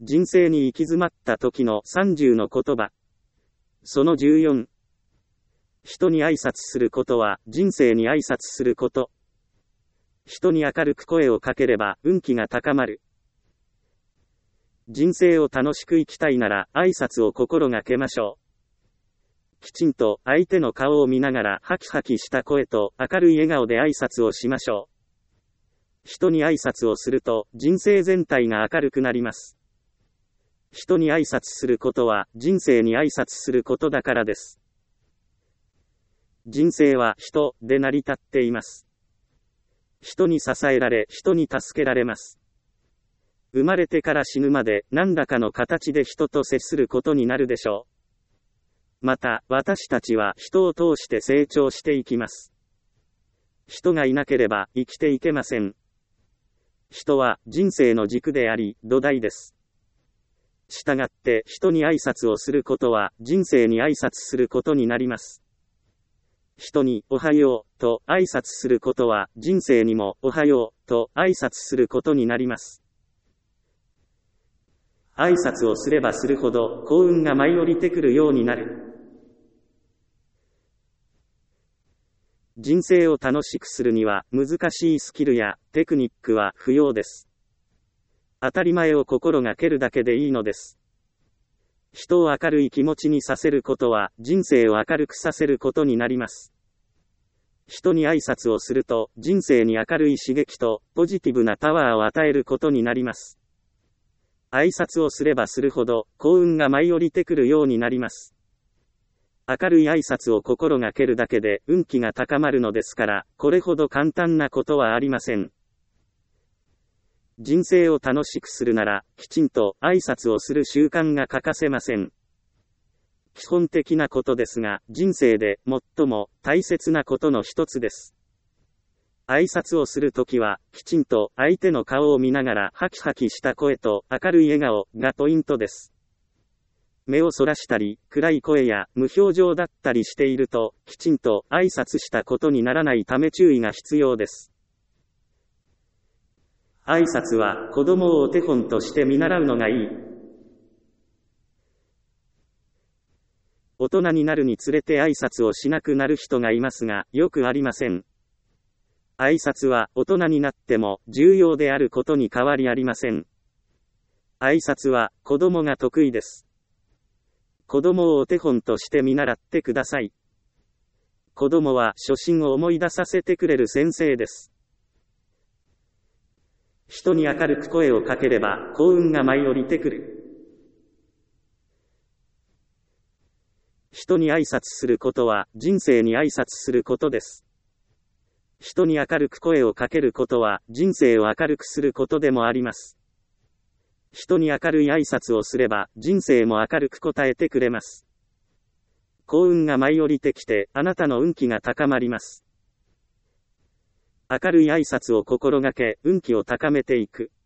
人生に行き詰まった時の30の言葉。その14。人に挨拶することは人生に挨拶すること。人に明るく声をかければ運気が高まる。人生を楽しく生きたいなら挨拶を心がけましょう。きちんと相手の顔を見ながらハキハキした声と明るい笑顔で挨拶をしましょう。人に挨拶をすると人生全体が明るくなります。人に挨拶することは人生に挨拶することだからです。人生は人で成り立っています。人に支えられ、人に助けられます。生まれてから死ぬまで何らかの形で人と接することになるでしょう。また、私たちは人を通して成長していきます。人がいなければ生きていけません。人は人生の軸であり、土台です。したがって人に挨拶をすることは人生に挨拶することになります。人におはようと挨拶することは人生にもおはようと挨拶することになります。挨拶をすればするほど幸運が舞い降りてくるようになる。人生を楽しくするには難しいスキルやテクニックは不要です。当たり前を心がけるだけでいいのです。人を明るい気持ちにさせることは人生を明るくさせることになります。人に挨拶をすると人生に明るい刺激とポジティブなパワーを与えることになります。挨拶をすればするほど幸運が舞い降りてくるようになります。明るい挨拶を心がけるだけで運気が高まるのですから、これほど簡単なことはありません。人生を楽しくするなら、きちんと挨拶をする習慣が欠かせません。基本的なことですが、人生で最も大切なことの一つです。挨拶をするときは、きちんと相手の顔を見ながらハキハキした声と明るい笑顔がポイントです。目をそらしたり、暗い声や無表情だったりしていると、きちんと挨拶したことにならないため注意が必要です。挨拶は子供をお手本として見習うのがいい。大人になるにつれて挨拶をしなくなる人がいますが、よくありません。挨拶は大人になっても重要であることに変わりありません。挨拶は子供が得意です。子供をお手本として見習ってください。子供は初心を思い出させてくれる先生です。人に明るく声をかければ幸運が舞い降りてくる。人に挨拶することは人生に挨拶することです。人に明るく声をかけることは人生を明るくすることでもあります。人に明るい挨拶をすれば人生も明るく応えてくれます。幸運が舞い降りてきてあなたの運気が高まります。明るい挨拶を心がけ運気を高めていく。